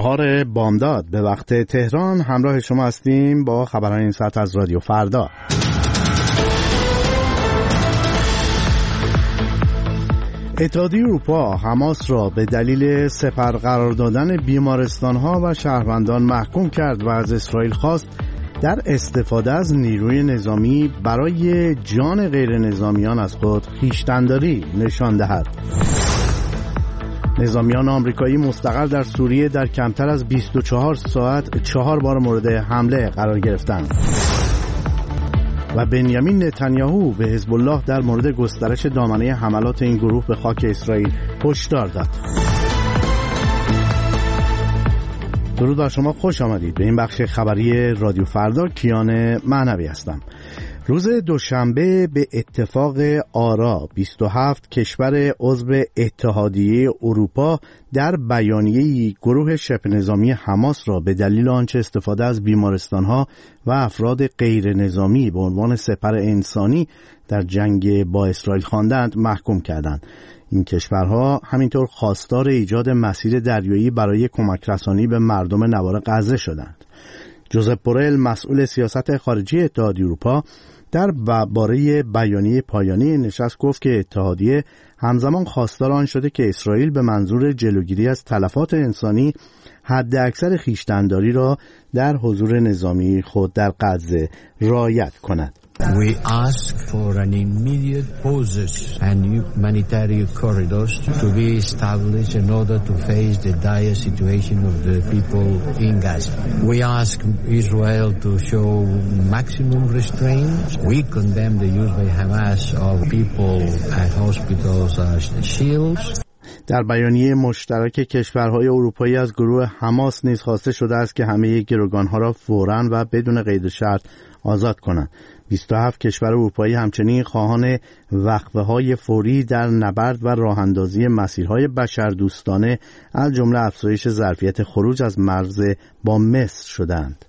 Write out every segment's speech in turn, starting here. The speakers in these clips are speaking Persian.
4 بامداد به وقت تهران همراه شما هستیم با خبرهای این ساعت از رادیو فردا. اتحادیه اروپا حماس را به دلیل سپر قرار دادن بیمارستان‌ها و شهروندان محکوم کرد و از اسرائیل خواست در استفاده از نیروی نظامی برای جان غیر نظامیان از خود خویشتن‌داری نشان دهد. نظامیان آمریکایی مستقر در سوریه در کمتر از 24 ساعت 4 بار مورد حمله قرار گرفتند. و بنیامین نتانیاهو به حزب الله در مورد گسترش دامنه حملات این گروه به خاک اسرائیل هشدار داد. درود بر شما، خوش آمدید به این بخش خبری رادیو فردا. کیان معنوی هستم. روز دوشنبه به اتفاق آرا 27 کشور عضو اتحادیه اروپا در بیانیه‌ای گروه شبه نظامی حماس را به دلیل آنچه استفاده از بیمارستان‌ها و افراد غیر نظامی به عنوان سپر انسانی در جنگ با اسرائیل خواندند محکوم کردند. این کشورها همینطور خواستار ایجاد مسیر دریایی برای کمک رسانی به مردم نوار غزه شدند. جوزپ بورل مسئول سیاست خارجی اتحادیه اروپا در باره بیانیه پایانی نشست گفت که اتحادیه همزمان خواستار آن شده که اسرائیل به منظور جلوگیری از تلفات انسانی حد اکثر خویشتن‌داری را در حضور نظامی خود در غزه رعایت کند. We ask for an immediate pauses and humanitarian corridors to be established in order to face the dire situation of the people in Gaza. We ask Israel to show maximum restraint. We condemn the use by Hamas of people at hospitals as shields. در بیانیه مشترک کشورهای اروپایی از گروه حماس نیز خواسته شده است که همه گروگانها را فوراً و بدون قید شرط آزاد کنند. 27 کشور اروپایی همچنین خواهان وقفه‌های فوری در نبرد و راه‌اندازی مسیرهای بشردوستانه از جمله افزایش ظرفیت خروج از مرز با مصر شدند.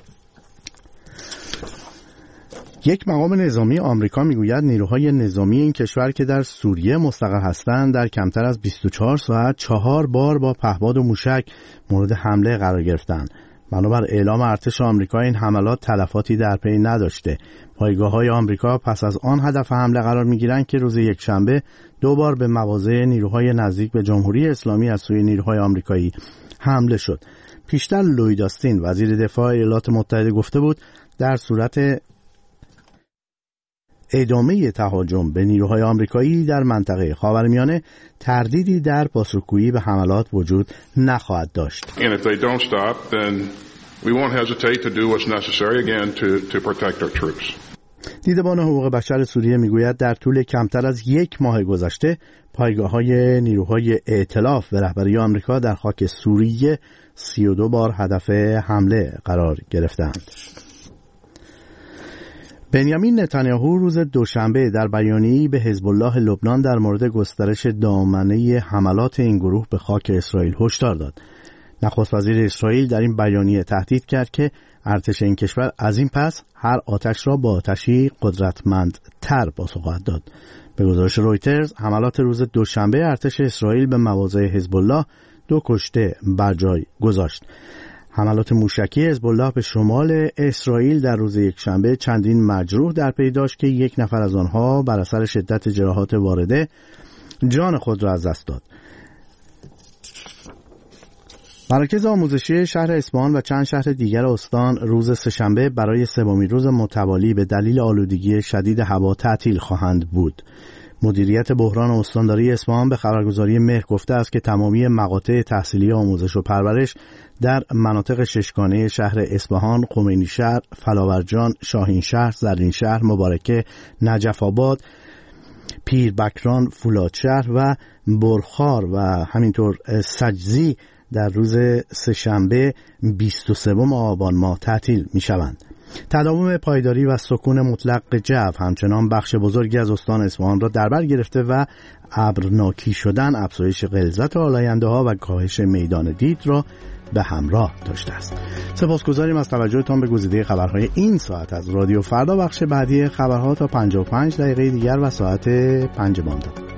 یک مقام نظامی آمریکا میگوید نیروهای نظامی این کشور که در سوریه مستقر هستند در کمتر از 24 ساعت 4 بار با پهپاد و موشک مورد حمله قرار گرفتند. بنابر اعلام ارتش آمریکا این حملات تلفاتی در پی نداشته. پایگاه‌های آمریکا پس از آن هدف حمله قرار می‌گیرند که روز یکشنبه 2 بار به مواضع نیروهای نزدیک به جمهوری اسلامی از سوی نیروهای آمریکایی حمله شد. پیشتر لوید آستین وزیر دفاع ایالات متحده گفته بود در صورت ادامه تهاجم به نیروهای آمریکایی در منطقه خاورمیانه تردیدی در پاسخگویی به حملات وجود نخواهد داشت. دیدبان حقوق بشر سوریه میگوید در طول کمتر از 1 ماه گذشته پایگاه‌های نیروهای ائتلاف به رهبری آمریکا در خاک سوریه 32 بار هدف حمله قرار گرفتند. بنیامین نتانیاهو روز دوشنبه در بیانیه‌ای به حزب الله لبنان در مورد گسترش دامنه حملات این گروه به خاک اسرائیل هشدار داد. نخست وزیر اسرائیل در این بیانیه تهدید کرد که ارتش این کشور از این پس هر آتش را با آتشی قدرتمندتر پاسخ خواهد داد. به گزارش رویترز حملات روز دوشنبه ارتش اسرائیل به مواضع حزب الله 2 کشته بر جای گذاشت. حملات موشکی حزب الله به شمال اسرائیل در روز یکشنبه چندین مجروح در پی داشت که 1 نفر از آنها بر اثر شدت جراحات وارده جان خود را از دست داد. مراکز آموزشی شهر اصفهان و چند شهر دیگر استان روز سه‌شنبه برای 3مین روز متوالی به دلیل آلودگی شدید هوا تعطیل خواهند بود. مدیریت بحران استانداری اصفهان به خبرگزاری مهر گفته است که تمامی مقاطع تحصیلی آموزش و پرورش در مناطق ششگانه شهر اصفهان، خمینی شهر، فلاورجان، شاهین شهر، زرین شهر، مبارکه، نجف آباد، پیربکران، فولادشهر و برخار و همینطور سجزی در روز سه‌شنبه 23 آبان ماه تعطیل می شوند. تداوم پایداری و سکون مطلق جو همچنان بخش بزرگی از استان اصفهان را در بر گرفته و ابرناکی شدن، افزایش غلظت آلاینده ها و کاهش میدان دید را به همراه داشته است. سپاسگزاریم از توجهتان به گزیده خبرهای این ساعت از رادیو فردا. بخش بعدی خبرها تا 55 دقیقه دیگر و ساعت 5 بامداد.